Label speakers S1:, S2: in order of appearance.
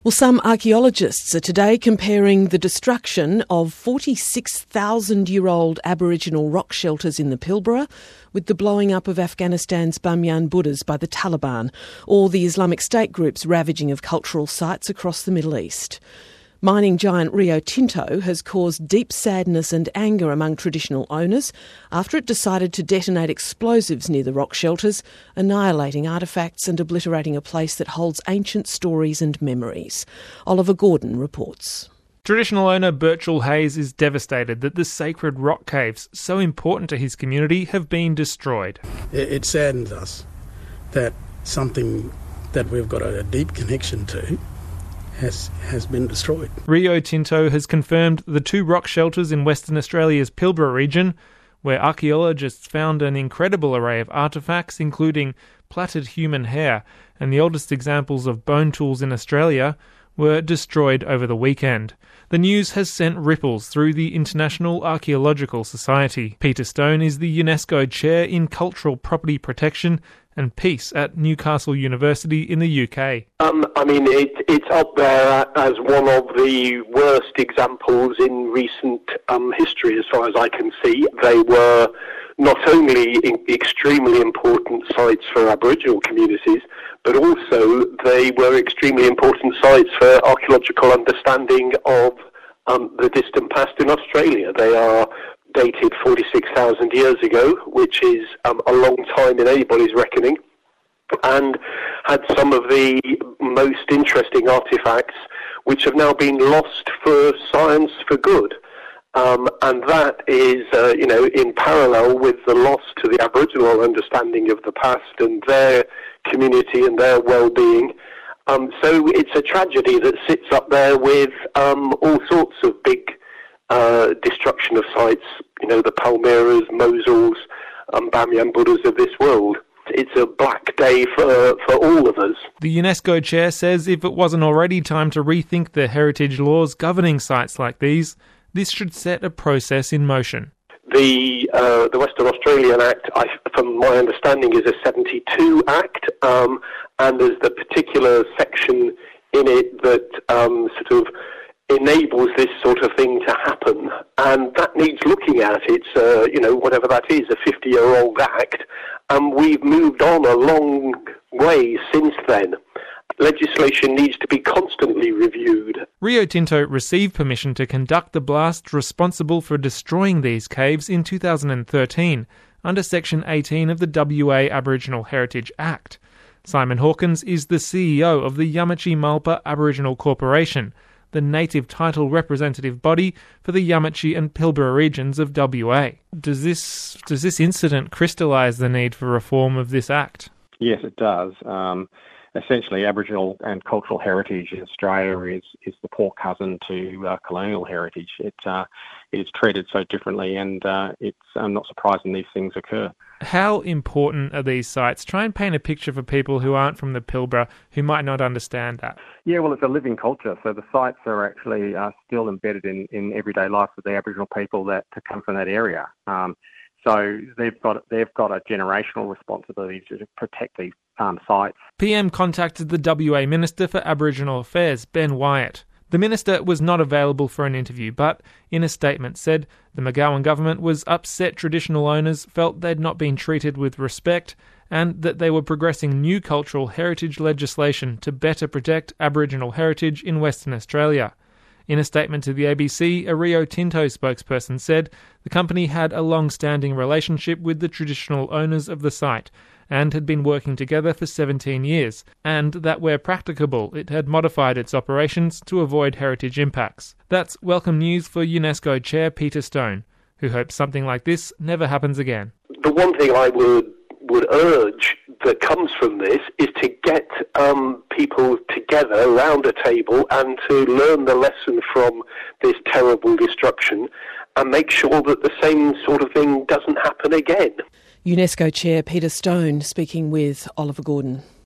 S1: Well, some archaeologists are today comparing the destruction of 46,000-year-old Aboriginal rock shelters in the Pilbara with the blowing up of Afghanistan's Bamyan Buddhas by the Taliban, or the Islamic State group's ravaging of cultural sites across the Middle East. Mining giant Rio Tinto has caused deep sadness and anger among traditional owners after it decided to detonate explosives near the rock shelters, annihilating artefacts and obliterating a place that holds ancient stories and memories. Oliver Gordon reports.
S2: Traditional owner Birchall Hayes is devastated that the sacred rock caves, so important to his community, have been destroyed.
S3: It saddens us that something that we've got a deep connection to has been destroyed.
S2: Rio Tinto has confirmed the two rock shelters in Western Australia's Pilbara region, where archaeologists found an incredible array of artefacts, including plaited human hair, and the oldest examples of bone tools in Australia, were destroyed over the weekend. The news has sent ripples through the International Archaeological Society. Peter Stone is the UNESCO Chair in Cultural Property Protection and Peace at Newcastle University in the UK.
S4: It's up there as one of the worst examples in recent history, as far as I can see. They were not only extremely important sites for Aboriginal communities, but also they were extremely important sites for archaeological understanding of the distant past in Australia. They are dated 46,000 years ago, which is a long time in anybody's reckoning, and had some of the most interesting artefacts which have now been lost for science for good. And that is, in parallel with the loss to the Aboriginal understanding of the past and their community and their well-being. So it's a tragedy that sits up there with all sorts of big destruction of sites, the Palmyras, Mosuls, Bamyan Buddhas of this world. It's a black day for all of us.
S2: The UNESCO chair says if it wasn't already time to rethink the heritage laws governing sites like these, this should set a process in motion.
S4: The Western Australian Act, from my understanding, is a 72 Act, and there's the particular section in it that sort of enables this sort of thing to happen, and that needs looking at. It's, whatever that is, a 50-year-old act, and we've moved on a long way since then. Legislation needs to be constantly reviewed.
S2: Rio Tinto received permission to conduct the blast responsible for destroying these caves in 2013 under Section 18 of the WA Aboriginal Heritage Act. Simon Hawkins is the CEO of the Yamatji Malpa Aboriginal Corporation, the native title representative body for the Yamatji and Pilbara regions of WA. Does this incident crystallise the need for reform of this act?
S5: Yes, it does. Essentially, Aboriginal and cultural heritage in Australia is the poor cousin to colonial heritage. It is treated so differently, and it's not surprising these things occur.
S2: How important are these sites? Try and paint a picture for people who aren't from the Pilbara, who might not understand that.
S5: Yeah, well, it's a living culture, so the sites are actually still embedded in everyday life of the Aboriginal people that come from that area. So they've got a generational responsibility to protect these sites.
S2: PM contacted the WA Minister for Aboriginal Affairs, Ben Wyatt. The minister was not available for an interview, but in a statement said the McGowan government was upset traditional owners felt they'd not been treated with respect and that they were progressing new cultural heritage legislation to better protect Aboriginal heritage in Western Australia. In a statement to the ABC, a Rio Tinto spokesperson said the company had a long-standing relationship with the traditional owners of the site and had been working together for 17 years, and that where practicable it had modified its operations to avoid heritage impacts. That's welcome news for UNESCO Chair Peter Stone, who hopes something like this never happens again.
S4: The one thing I would urge that comes from this is to get people together around a table and to learn the lesson from this terrible destruction and make sure that the same sort of thing doesn't happen again.
S1: UNESCO Chair Peter Stone speaking with Oliver Gordon.